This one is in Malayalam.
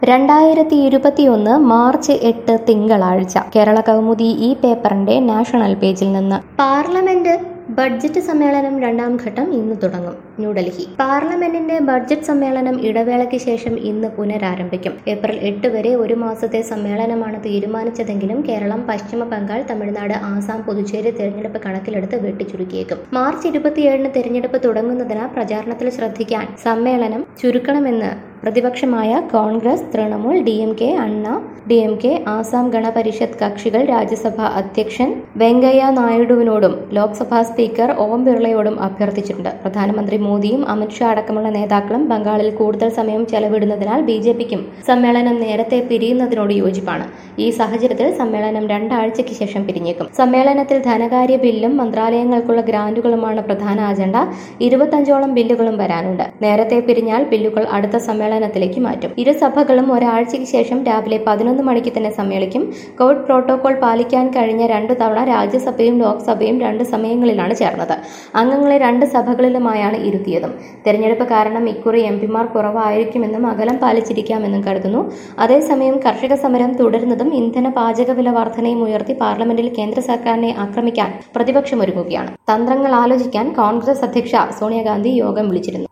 2021 മാർച്ച് 8 തിങ്കളാഴ്ച കേരള കൗമുദി ഈ പേപ്പറിന്റെ നാഷണൽ പേജിൽ നിന്ന് പാർലമെന്റ് ബഡ്ജറ്റ് സമ്മേളനം രണ്ടാം ഘട്ടം ഇന്ന് തുടങ്ങും. ന്യൂഡൽഹി പാർലമെന്റിന്റെ ബഡ്ജറ്റ് സമ്മേളനം ഇടവേളയ്ക്ക് ശേഷം ഇന്ന് പുനരാരംഭിക്കും. ഏപ്രിൽ 8 വരെ ഒരു മാസത്തെ സമ്മേളനമാണ് തീരുമാനിച്ചതെങ്കിലും കേരളം, പശ്ചിമ ബംഗാൾ, തമിഴ്നാട്, ആസാം, പുതുച്ചേരി തെരഞ്ഞെടുപ്പ് കണക്കിലെടുത്ത് വെട്ടിച്ചുരുക്കിയേക്കും. മാർച്ച് 27 തെരഞ്ഞെടുപ്പ് തുടങ്ങുന്നതിന് പ്രചാരണത്തിൽ ശ്രദ്ധിക്കാൻ സമ്മേളനം ചുരുക്കണമെന്ന് പ്രതിപക്ഷമായ കോൺഗ്രസ്, തൃണമൂൽ, DMK, അണ്ണ DMK, ആസാം ഗണ പരിഷത്ത് കക്ഷികൾ രാജ്യസഭാ അധ്യക്ഷൻ വെങ്കയ്യ നായിഡുവിനോടും ലോക്സഭാ സ്പീക്കർ ഓം ബിർളയോടും അഭ്യർത്ഥിച്ചിട്ടുണ്ട്. പ്രധാനമന്ത്രി മോദിയും അമിത്ഷാ അടക്കമുള്ള നേതാക്കളും ബംഗാളിൽ കൂടുതൽ സമയം ചെലവിടുന്നതിനാൽ BJPക്കും സമ്മേളനം നേരത്തെ പിരിയുന്നതിനോട് യോജിപ്പാണ്. ഈ സാഹചര്യത്തിൽ സമ്മേളനം 2 ആഴ്ചയ്ക്ക് ശേഷം പിരിഞ്ഞേക്കും. സമ്മേളനത്തിൽ ധനകാര്യ ബില്ലും മന്ത്രാലയങ്ങൾക്കുള്ള ഗ്രാന്റുകളുമാണ് പ്രധാന അജണ്ട. 25ഓളം ബില്ലുകളും വരാനുണ്ട്. നേരത്തെ പിരിഞ്ഞാൽ ബില്ലുകൾ അടുത്ത സമ്മേളനത്തിലേക്ക് മാറ്റും. ഇരു സഭകളും ഒരാഴ്ചയ്ക്ക് ശേഷം രാവിലെ 11 മണിക്ക് തന്നെ സമ്മേളിക്കും. കോവിഡ് പ്രോട്ടോകോൾ പാലിക്കാൻ കഴിഞ്ഞ 2 തവണ രാജ്യസഭയും ലോക്സഭയും 2 സമയങ്ങളിലാണ് ചേർന്നത്. അംഗങ്ങളെ 2 സഭകളിലുമായാണ് ഇരുത്തിയതും. തെരഞ്ഞെടുപ്പ് കാരണം ഇക്കുറി MPമാർ കുറവായിരിക്കുമെന്നും അകലം പാലിച്ചിരിക്കാമെന്നും കരുതുന്നു. അതേസമയം കർഷക സമരം തുടരുന്നതും ഇന്ധന പാചകവില വർധനയും ഉയർത്തി പാർലമെന്റിൽ കേന്ദ്ര സർക്കാരിനെ ആക്രമിക്കാൻ പ്രതിപക്ഷം ഒരുങ്ങുകയാണ്. തന്ത്രങ്ങൾ ആലോചിക്കാൻ കോൺഗ്രസ് അധ്യക്ഷ സോണിയാഗാന്ധി യോഗം വിളിച്ചിരുന്നു.